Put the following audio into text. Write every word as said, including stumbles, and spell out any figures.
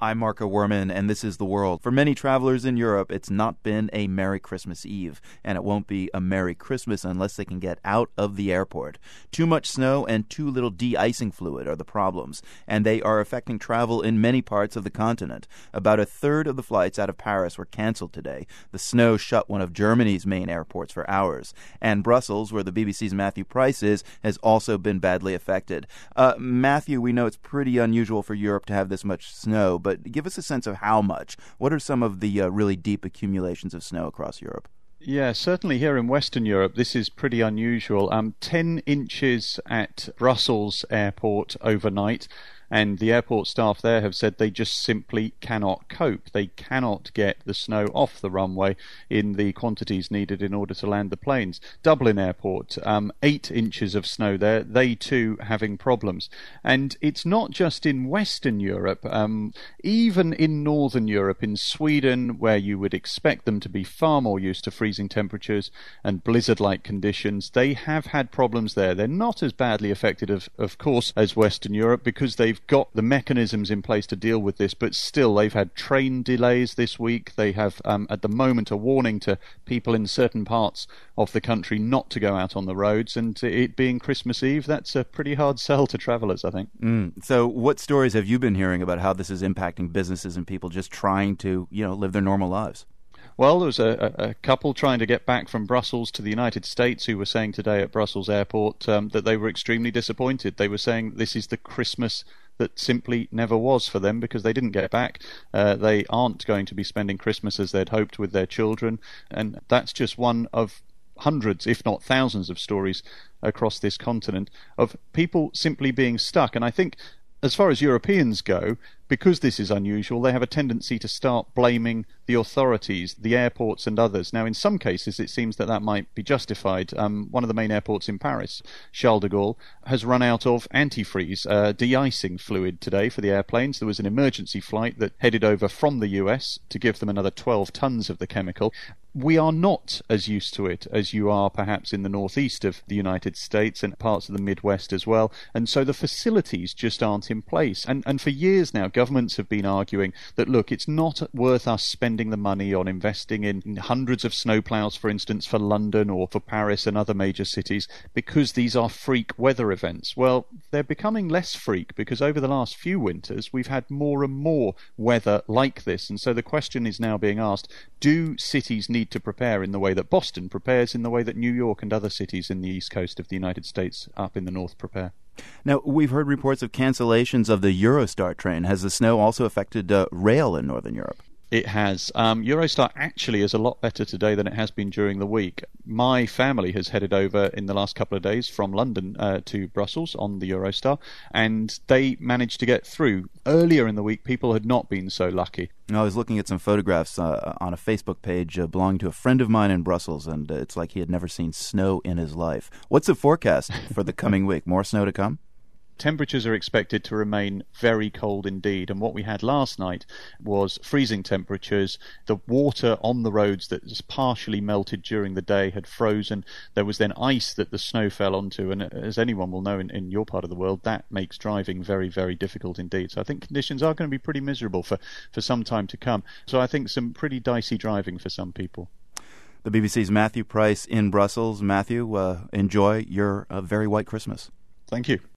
I'm Marco Werman, and this is The World. For many travelers in Europe, it's not been a Merry Christmas Eve, and it won't be a Merry Christmas unless they can get out of the airport. Too much snow and too little de-icing fluid are the problems, and they are affecting travel in many parts of the continent. About a third of the flights out of Paris were canceled today. The snow shut one of Germany's main airports for hours. And Brussels, where the B B C's Matthew Price is, has also been badly affected. Uh, Matthew, we know it's pretty unusual for Europe to have this much snow, but But give us a sense of how much. What are some of the uh, really deep accumulations of snow across Europe? Yeah, certainly here in Western Europe, this is pretty unusual. Um, ten inches at Brussels airport overnight. And the airport staff there have said they just simply cannot cope. They cannot get the snow off the runway in the quantities needed in order to land the planes. Dublin Airport, um, eight inches of snow there. They too having problems. And it's not just in Western Europe. Um, even in Northern Europe, in Sweden, where you would expect them to be far more used to freezing temperatures and blizzard-like conditions, they have had problems there. They're not as badly affected, of, of course, as Western Europe because they've got the mechanisms in place to deal with this, but still they've had train delays this week. They have um, at the moment a warning to people in certain parts of the country not to go out on the roads, and it being Christmas Eve, that's a pretty hard sell to travellers, I think. Mm. So what stories have you been hearing about how this is impacting businesses and people just trying to, you know, live their normal lives? Well, there was a, a, a couple trying to get back from Brussels to the United States who were saying today at Brussels Airport um, that they were extremely disappointed. They were saying this is the Christmas that simply never was for them because they didn't get back. Uh, they aren't going to be spending Christmas as they'd hoped with their children, and that's just one of hundreds, if not thousands, of stories across this continent of people simply being stuck. And I think as far as Europeans go, because this is unusual, they have a tendency to start blaming the authorities, the airports and others. Now, in some cases, it seems that that might be justified. Um, one of the main airports in Paris, Charles de Gaulle, has run out of antifreeze, uh, de-icing fluid today for the airplanes. There was an emergency flight that headed over from the U S to give them another twelve tons of the chemical. We are not as used to it as you are perhaps in the northeast of the United States and parts of the Midwest as well. And so the facilities just aren't in place. And, and for years now, governments have been arguing that, look, it's not worth us spending the money on investing in hundreds of snowplows, for instance, for London or for Paris and other major cities, because these are freak weather events. Well, they're becoming less freak because over the last few winters, we've had more and more weather like this. And so the question is now being asked, do cities need to prepare in the way that Boston prepares, in the way that New York and other cities in the east coast of the United States up in the north prepare? Now, we've heard reports of cancellations of the Eurostar train. Has the snow also affected uh, rail in Northern Europe? It has. Um, Eurostar actually is a lot better today than it has been during the week. My family has headed over in the last couple of days from London uh, to Brussels on the Eurostar, and they managed to get through. Earlier in the week, people had not been so lucky. I was looking at some photographs uh, on a Facebook page uh, belonging to a friend of mine in Brussels, and uh, it's like he had never seen snow in his life. What's the forecast for the coming week? More snow to come? Temperatures are expected to remain very cold indeed, and what we had last night was freezing temperatures. The water on the roads that was partially melted during the day had frozen. There was then ice that the snow fell onto, and as anyone will know in, in your part of the world, that makes driving very, very difficult indeed. So I think conditions are going to be pretty miserable for, for some time to come. So I think some pretty dicey driving for some people. The B B C's Matthew Price in Brussels. Matthew, uh, enjoy your uh, very white Christmas. Thank you.